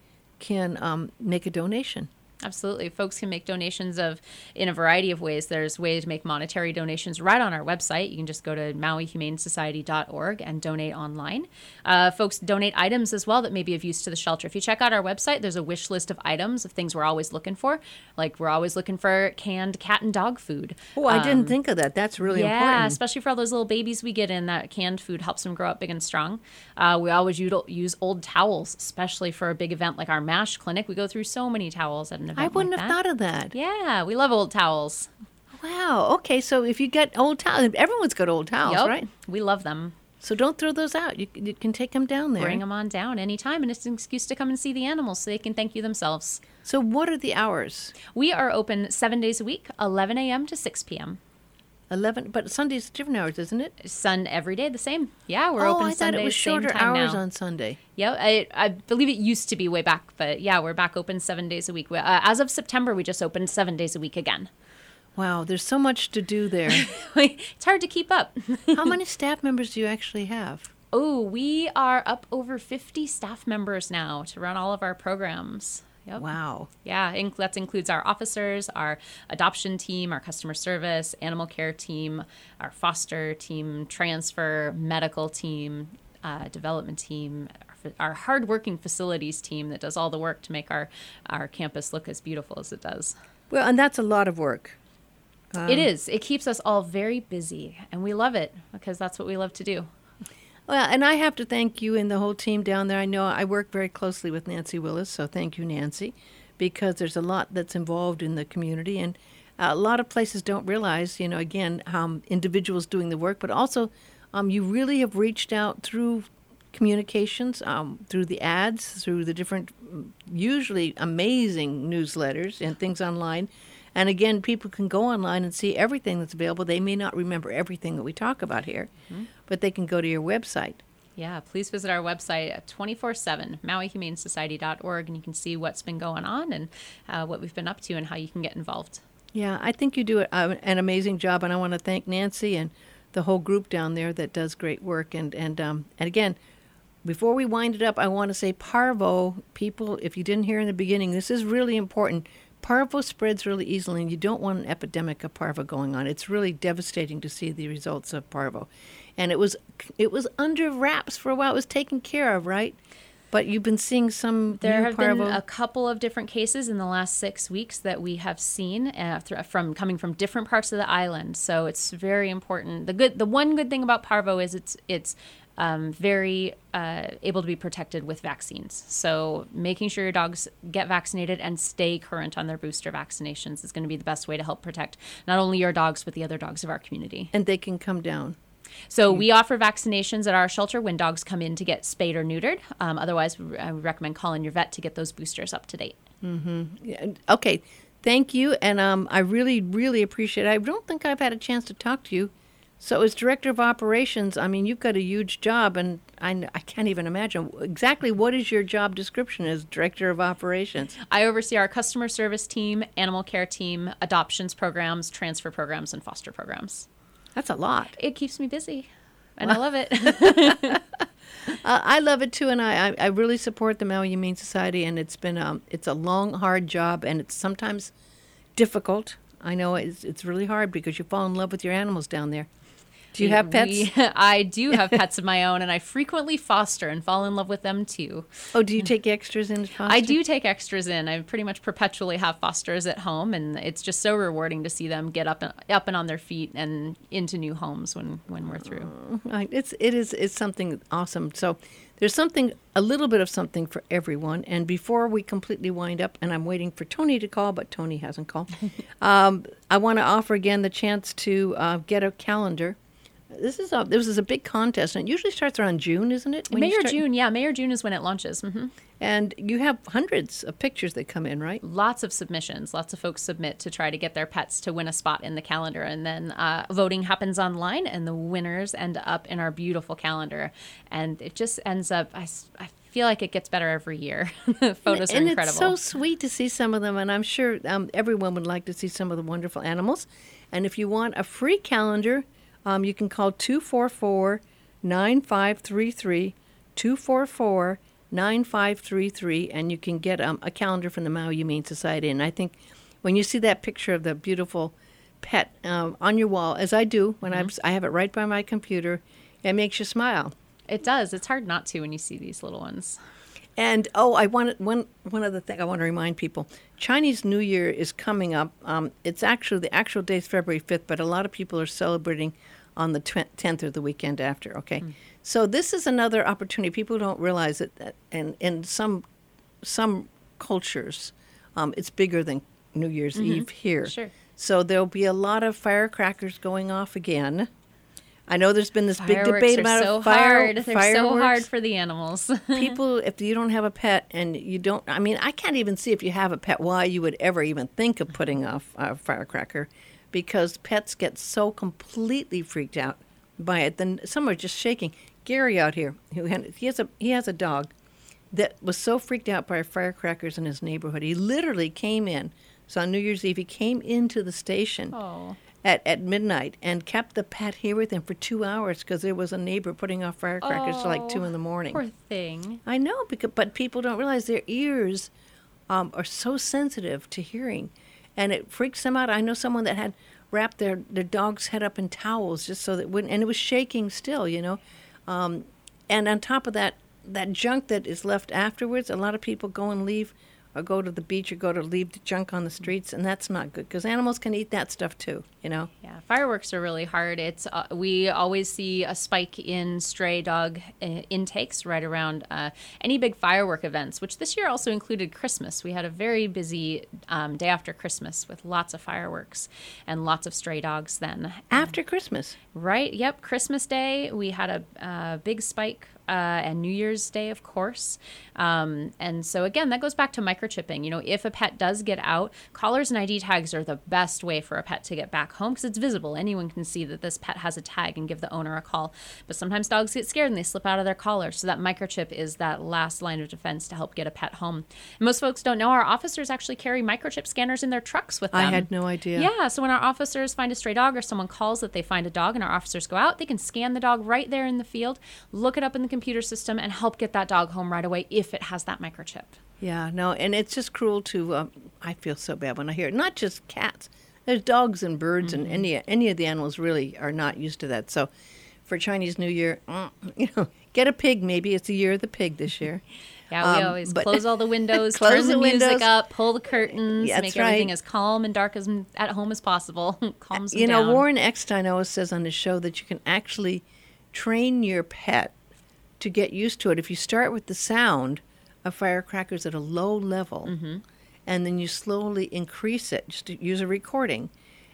can make a donation. Absolutely. Folks can make donations in a variety of ways. There's ways to make monetary donations right on our website. You can just go to mauihumanesociety.org and donate online. Folks donate items as well that may be of use to the shelter. If you check out our website, there's a wish list of items of things we're always looking for. Like we're always looking for canned cat and dog food. Oh, I didn't think of that. That's really important. Yeah, especially for all those little babies we get in. That canned food helps them grow up big and strong. We always use old towels, especially for a big event like our MASH clinic. We go through so many towels at an event. I wouldn't have thought of that. Yeah, we love old towels. Wow. Okay, so if you get old towels, everyone's got old towels, Yep, right? we love them. So don't throw those out. You can take them down there. Bring them on down anytime, and it's an excuse to come and see the animals so they can thank you themselves. So what are the hours? We are open 7 days a week, 11 a.m. to 6 p.m. 11, but Sunday's different hours, isn't it? Every day the same. Yeah, we're open I Sundays. thought it was shorter same time hours now. on Sunday. Yeah, I believe it used to be way back, but yeah, we're back open 7 days a week. As of September, we just opened 7 days a week again. Wow, there's so much to do there. It's hard to keep up. How many staff members do you actually have? Oh, we are up over 50 staff members now to run all of our programs. Yep. Wow. Yeah, that includes our officers, our adoption team, our customer service, animal care team, our foster team, transfer, medical team, development team, our hardworking facilities team that does all the work to make our campus look as beautiful as it does. Well, and that's a lot of work. It is. It keeps us all very busy, and we love it because that's what we love to do. Well, and I have to thank you and the whole team down there. I know I work very closely with Nancy Willis, so thank you, Nancy, because there's a lot that's involved in the community. And a lot of places don't realize, again, how individuals doing the work, but also you really have reached out through communications, through the ads, through the different, usually amazing newsletters and things online. And again, people can go online and see everything that's available. They may not remember everything that we talk about here, but they can go to your website. Yeah, please visit our website at 24/7, mauihumanesociety.org, and you can see what's been going on and what we've been up to and how you can get involved. Yeah, I think you do an amazing job, and I want to thank Nancy and the whole group down there that does great work. And again, before we wind it up, I want to say parvo, people, if you didn't hear in the beginning, this is really important. Parvo spreads really easily, and you don't want an epidemic of parvo going on. It's really devastating to see the results of parvo. And it was under wraps for a while. It was taken care of, right? But you've been seeing some There new have parvo. been a couple of different cases in the last 6 weeks that we have seen coming from different parts of the island. So it's very important. The one good thing about parvo is it's very able to be protected with vaccines. So making sure your dogs get vaccinated and stay current on their booster vaccinations is going to be the best way to help protect not only your dogs, but the other dogs of our community. And they can come down. So we offer vaccinations at our shelter when dogs come in to get spayed or neutered. Otherwise, I would recommend calling your vet to get those boosters up to date. Mm-hmm. Yeah. Okay. Thank you. And I really, really appreciate it. I don't think I've had a chance to talk to you. So as Director of Operations, I mean, you've got a huge job, and I can't even imagine. Exactly what is your job description as Director of Operations? I oversee our customer service team, animal care team, adoptions programs, transfer programs, and foster programs. That's a lot. It keeps me busy, and I love it. I love it, too, and I really support the Maui Humane Society, and it's a long, hard job, and it's sometimes difficult. I know it's really hard because you fall in love with your animals down there. Do you have pets? I do have pets of my own, and I frequently foster and fall in love with them, too. Oh, do you take extras in foster? I do take extras in. I pretty much perpetually have fosters at home, and it's just so rewarding to see them get up and on their feet and into new homes when we're through. It's something awesome. So there's a little bit of something for everyone. And before we completely wind up, and I'm waiting for Tony to call, but Tony hasn't called, I want to offer again the chance to get a calendar This is a big contest, and it usually starts around June, isn't it? May or June, yeah. May or June is when it launches. Mm-hmm. And you have hundreds of pictures that come in, right? Lots of submissions. Lots of folks submit to try to get their pets to win a spot in the calendar. And then voting happens online, and the winners end up in our beautiful calendar. And it just ends up, I feel like it gets better every year. The photos are incredible. And it's so sweet to see some of them, and I'm sure everyone would like to see some of the wonderful animals. And if you want a free calendar, you can call 244-9533, 244-9533, and you can get a calendar from the Maui Humane Society. And I think when you see that picture of the beautiful pet on your wall, as I do when I have it right by my computer, it makes you smile. It does. It's hard not to when you see these little ones. And one other thing I want to remind people: Chinese New Year is coming up. It's actually the actual date is February 5th, but a lot of people are celebrating on the 10th or the weekend after. Okay, so this is another opportunity. People don't realize it, that in some cultures, it's bigger than New Year's Eve here. Sure. So there'll be a lot of firecrackers going off again. I know there's been this big debate about fireworks. They're so hard for the animals. People, if you don't have a pet and you don't, I mean, I can't even see if you have a pet why you would ever even think of putting off a firecracker, because pets get so completely freaked out by it. Then some are just shaking. Gary out here, he has a dog that was so freaked out by firecrackers in his neighborhood. He literally came in. So on New Year's Eve, he came into the station. Oh. At midnight and kept the pet here with him for 2 hours because there was a neighbor putting off firecrackers till like 2 in the morning. Poor thing. I know, but people don't realize their ears are so sensitive to hearing, and it freaks them out. I know someone that had wrapped their dog's head up in towels just so that it wouldn't, and it was shaking still, and on top of that junk that is left afterwards, a lot of people go and leave or go to the beach or go to leave the junk on the streets, and that's not good because animals can eat that stuff too, Yeah, fireworks are really hard. It's we always see a spike in stray dog intakes right around any big firework events, which this year also included Christmas. We had a very busy day after Christmas with lots of fireworks and lots of stray dogs then. After Christmas? Right, yep. Christmas Day, we had a big spike. And New Year's Day, of course. And so, again, that goes back to microchipping. If a pet does get out, collars and ID tags are the best way for a pet to get back home because it's visible. Anyone can see that this pet has a tag and give the owner a call. But sometimes dogs get scared and they slip out of their collar. So that microchip is that last line of defense to help get a pet home. And most folks don't know our officers actually carry microchip scanners in their trucks with them. I had no idea. Yeah, so when our officers find a stray dog or someone calls that they find a dog and our officers go out, they can scan the dog right there in the field, look it up in the computer system, and help get that dog home right away if it has that microchip. Yeah, no, and it's just cruel to, I feel so bad when I hear it. Not just cats. There's dogs and birds, and any of the animals really are not used to that. So for Chinese New Year, get a pig maybe. It's the year of the pig this year. Yeah, we always close all the windows, turn the music up, pull the curtains, make everything as calm and dark as at home as possible. Calms them down. Warren Eckstein always says on his show that you can actually train your pet to get used to it. If you start with the sound of firecrackers at a low level, and then you slowly increase it, just to use a recording,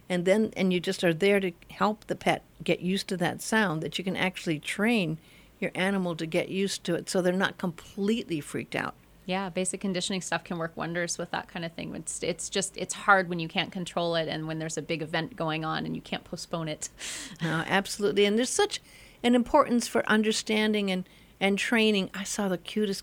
and you just are there to help the pet get used to that sound, that you can actually train your animal to get used to it so they're not completely freaked out. Yeah, basic conditioning stuff can work wonders with that kind of thing. It's hard when you can't control it and when there's a big event going on and you can't postpone it. No, absolutely. And there's such an importance for understanding and training. I saw the cutest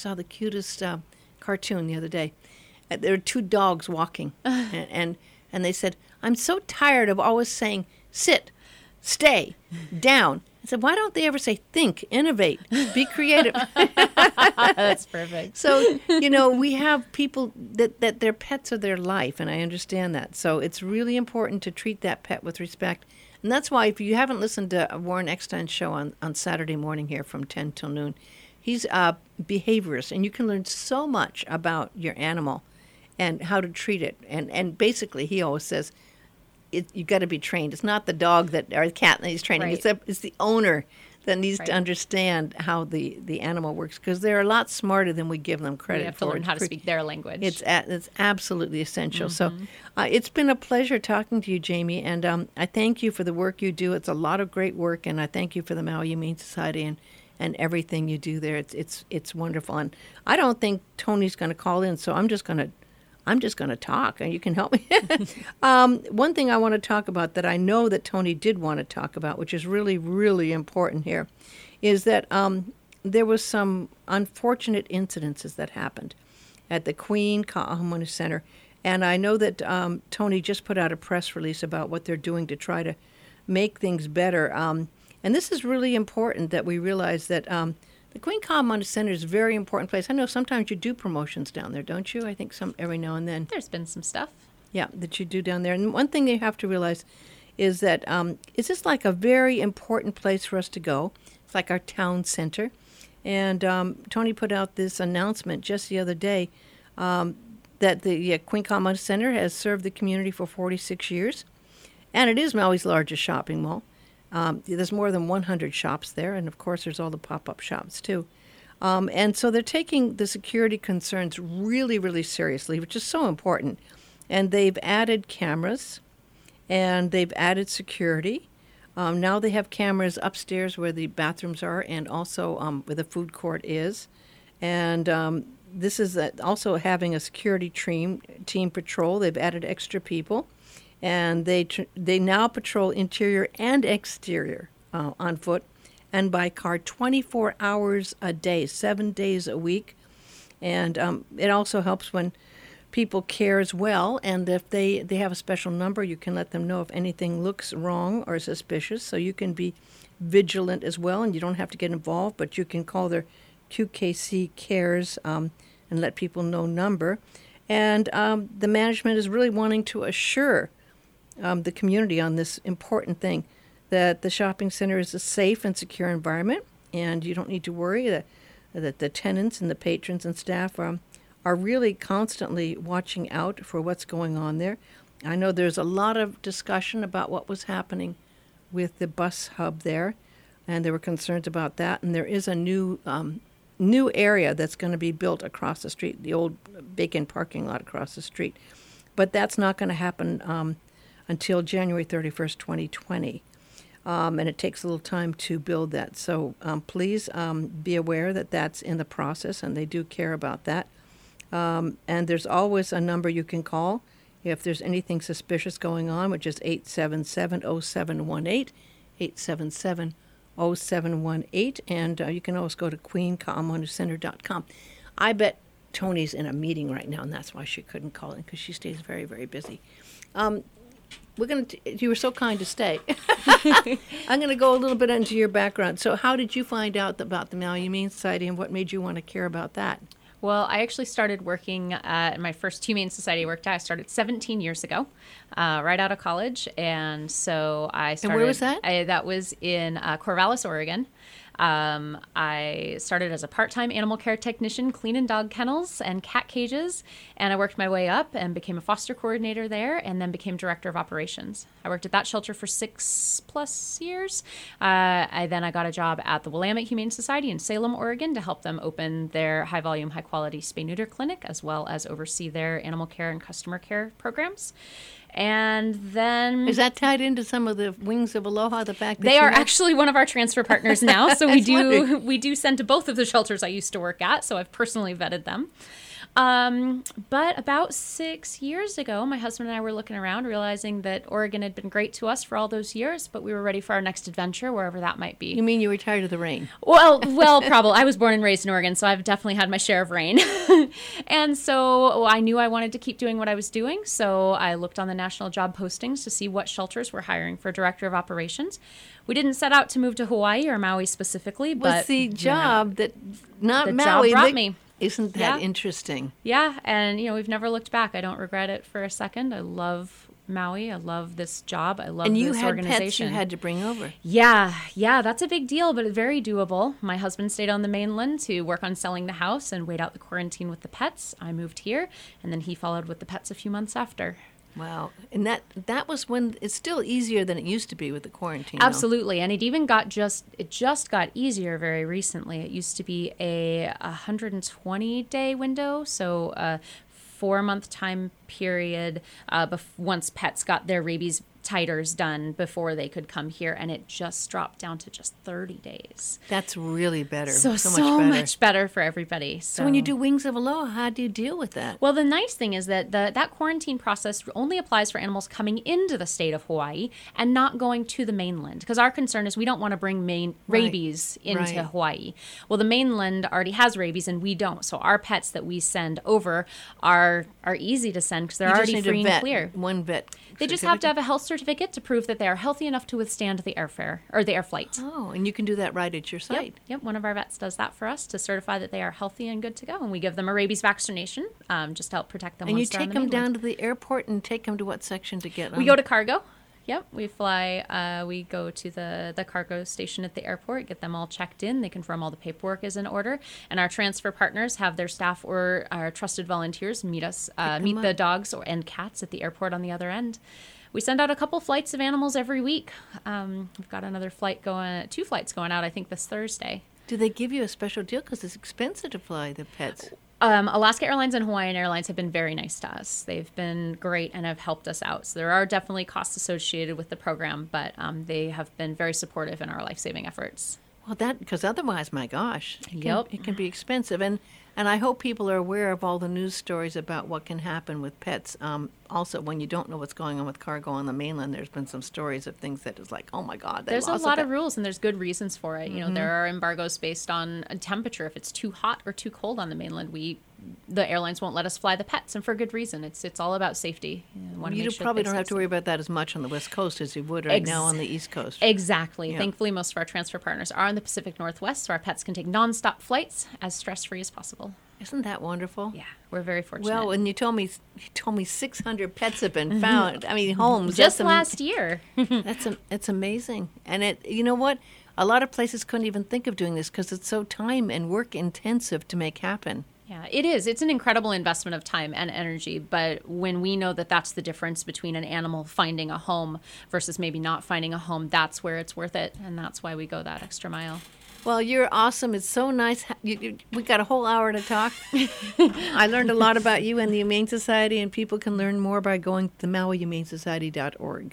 cartoon the other day. There were two dogs walking, and they said, "I'm so tired of always saying sit, stay, down." I said, "Why don't they ever say think, innovate, be creative?" That's perfect. So we have people that their pets are their life, and I understand that. So it's really important to treat that pet with respect. And that's why, if you haven't listened to Warren Eckstein's show on Saturday morning here from 10 till noon, he's a behaviorist, and you can learn so much about your animal and how to treat it. And basically, he always says, you got to be trained. It's not the dog or the cat that he's training. Right. It's the owner that needs to understand how the animal works, because they're a lot smarter than we give them credit We have for. to learn how to speak their language. It's absolutely essential. So it's been a pleasure talking to you, Jamie, and I thank you for the work you do. It's a lot of great work, and I thank you for the Maui Humane Society and everything you do there. It's wonderful. And I don't think Tony's going to call in, so I'm just going to talk, and you can help me. One thing I want to talk about that I know that Tony did want to talk about, which is really, really important here, is that there was some unfortunate incidences that happened at the Queen Ka'ahumanu Center. And I know that Tony just put out a press release about what they're doing to try to make things better. And this is really important that we realize that the Queen Ka'ahumanu Center is a very important place. I know sometimes you do promotions down there, don't you? I think some every now and then. There's been some stuff. Yeah, that you do down there. And one thing you have to realize is that it's just like a very important place for us to go. It's like our town center. And Tony put out this announcement just the other day that the Queen Ka'ahumanu Center has served the community for 46 years. And it is Maui's largest shopping mall. There's more than 100 shops there, and of course there's all the pop-up shops too. And so they're taking the security concerns really, really seriously, which is so important. And they've added cameras, and they've added security. Now they have cameras upstairs where the bathrooms are, and also where the food court is. And this is also having a security team patrol. They've added extra people. And they now patrol interior and exterior on foot and by car 24 hours a day, 7 days a week. And it also helps when people care as well. And if they have a special number, you can let them know if anything looks wrong or suspicious. So you can be vigilant as well, and you don't have to get involved, but you can call their QKC Cares and let people know number. And the management is really wanting to assure the community on this important thing, that the shopping center is a safe and secure environment, and you don't need to worry that the tenants and the patrons and staff are really constantly watching out for what's going on there. I know there's a lot of discussion about what was happening with the bus hub there, and there were concerns about that, and there is a new area that's going to be built across the street, the old Bacon parking lot across the street. But that's not going to happen until January 31st, 2020. And it takes a little time to build that. So please be aware that that's in the process, and they do care about that. And there's always a number you can call if there's anything suspicious going on, which is 877-0718, 877-0718. And you can always go to queenka'ahumanucenter.com. I bet Tony's in a meeting right now, and that's why she couldn't call in, because she stays very, very busy. You were so kind to stay. I'm going to go a little bit into your background. So how did you find out about the Maui Humane Society, and what made you want to care about that? Well, I actually started working at my first Humane Society I worked at. I started 17 years ago, right out of college. And so I started. And where was that? That was in Corvallis, Oregon. I started as a part-time animal care technician, cleaning dog kennels and cat cages, and I worked my way up and became a foster coordinator there, and then became director of operations. I worked at that shelter for 6+ years. I got a job at the Willamette Humane Society in Salem, Oregon, to help them open their high-volume, high-quality spay-neuter clinic, as well as oversee their animal care and customer care programs. And then... Is that tied into some of the Wings of Aloha, the fact that they are actually one of our transfer partners now, so we do send to both of the shelters I used to work at, so I've personally vetted them. But about 6 years ago, my husband and I were looking around, realizing that Oregon had been great to us for all those years, but we were ready for our next adventure, wherever that might be. You mean you were tired of the rain? Well, probably. I was born and raised in Oregon, so I've definitely had my share of rain. And so I knew I wanted to keep doing what I was doing, so I looked on the national job postings to see what shelters were hiring for director of operations. We didn't set out to move to Hawaii or Maui specifically, but... Was the job that, not the Maui, job brought me. Isn't that interesting? Yeah, and we've never looked back. I don't regret it for a second. I love Maui. I love this job. I love this organization. And you had pets you had to bring over. Yeah, that's a big deal, but very doable. My husband stayed on the mainland to work on selling the house and wait out the quarantine with the pets. I moved here, and then he followed with the pets a few months after. Wow. And that was when it's still easier than it used to be with the quarantine. Absolutely. And it even got it just got easier very recently. It used to be a 120-day window, so a 4-month time period once pets got their rabies titers done before they could come here, and it just dropped down to just 30 days. That's really better. So much better for everybody. So when you do Wings of Aloha, how do you deal with that? Well, the nice thing is that that quarantine process only applies for animals coming into the state of Hawaii and not going to the mainland, because our concern is we don't want to bring rabies into Hawaii. Well, the mainland already has rabies and we don't. So our pets that we send over are easy to send because they're already free and clear. One vet. They just have to have a health certificate to prove that they are healthy enough to withstand the airfare or the air flight. Oh, and you can do that right at your site. Yep. One of our vets does that for us to certify that they are healthy and good to go. And we give them a rabies vaccination just to help protect them. And once you take them down to the airport and take them to what section to get them? We go to cargo. Yep, we fly. We go to the cargo station at the airport, get them all checked in. They confirm all the paperwork is in order, and our transfer partners have their staff or our trusted volunteers meet the dogs and cats at the airport on the other end. We send out a couple flights of animals every week. We've got another flight two flights going out, I think, this Thursday. Do they give you a special deal because it's expensive to fly the pets? Alaska Airlines and Hawaiian Airlines have been very nice to us. They've been great and have helped us out. So there are definitely costs associated with the program, but they have been very supportive in our life-saving efforts. Well, because otherwise, my gosh, it can be expensive. And I hope people are aware of all the news stories about what can happen with pets. Also, when you don't know what's going on with cargo on the mainland, there's been some stories of things that is like, oh my God, there's a lot of rules and there's good reasons for it. You know, there are embargoes based on temperature. If it's too hot or too cold on the mainland, the airlines won't let us fly the pets, and for good reason. It's all about safety. You probably don't have to worry about that as much on the West Coast as you would now on the East Coast. Exactly. Yeah. Thankfully, most of our transfer partners are in the Pacific Northwest, so our pets can take nonstop flights as stress-free as possible. Isn't that wonderful? Yeah, we're very fortunate. Well, and you told me 600 pets have been found. I mean, homes. Just last year. It's amazing. And you know what? A lot of places couldn't even think of doing this because it's so time and work intensive to make happen. Yeah, it is. It's an incredible investment of time and energy. But when we know that that's the difference between an animal finding a home versus maybe not finding a home, that's where it's worth it. And that's why we go that extra mile. Well, you're awesome. It's so nice. We got a whole hour to talk. I learned a lot about you and the Humane Society, and people can learn more by going to the MauiHumaneSociety.org.